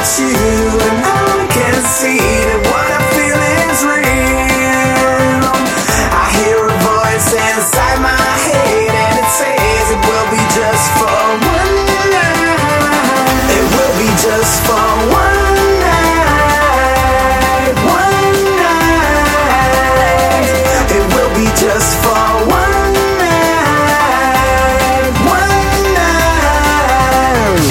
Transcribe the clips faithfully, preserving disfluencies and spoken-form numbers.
at you and I can see that what I feel is real. I hear a voice inside my head and it says it will be just for one night. It will be just for one night. One night. It will be just for one night. One night.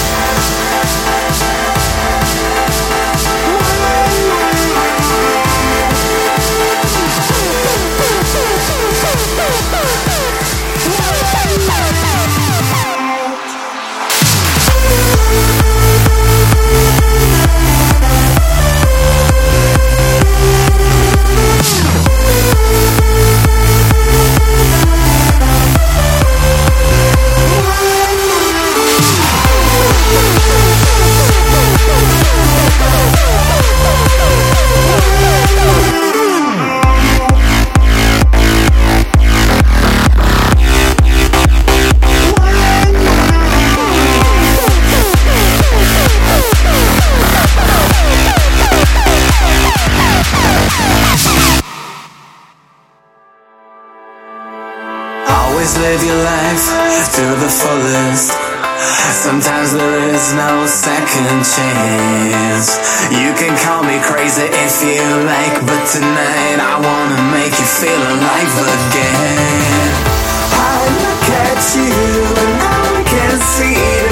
Always live your life to the fullest. Sometimes there is no second chance. You can call me crazy if you like, but tonight I wanna make you feel alive again. I look at you and I can see that